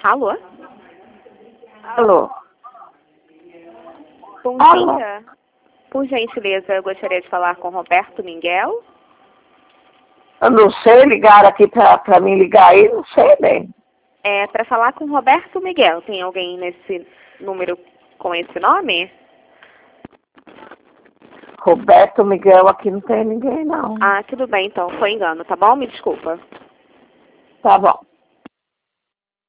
Alô? Alô? Bom Alô? dia. Por gentileza, eu gostaria de falar com Roberto Miguel. Eu não sei ligar aqui pra mim ligar aí, não sei bem. É para falar com Roberto Miguel. Tem alguém nesse número com esse nome? Roberto Miguel aqui não tem ninguém não. Ah, tudo bem então. Foi engano, tá bom? Me desculpa. Tá bom.